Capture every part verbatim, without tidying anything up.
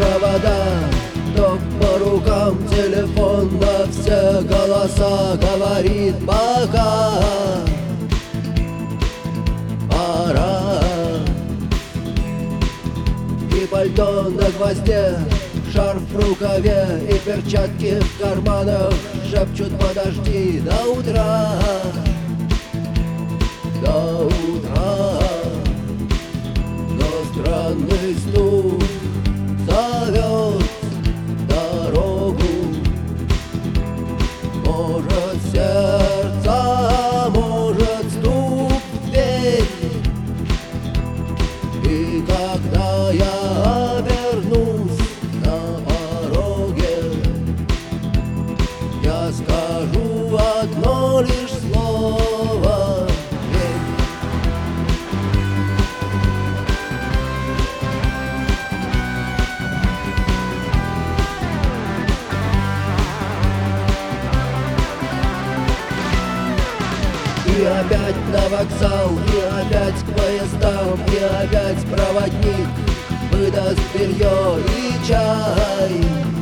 провода, ток по рукам, телефон на все голоса говорит пока. Пора. И пальто на гвозде, шарф в рукаве и перчатки в карманах шепчут: подожди до утра, до утра. Но странный стук зовет дорогу. Может, сердце, может, стук в дверь. И когда я обернусь на пороге, я скажу одно лишь слово: верь. И опять на вокзал, и опять к поездам, и опять проводник выдаст белье и чай.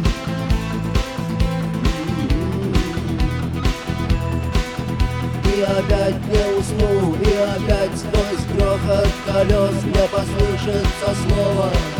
И опять не усну, и опять сквозь грохот колес мне послышится слово: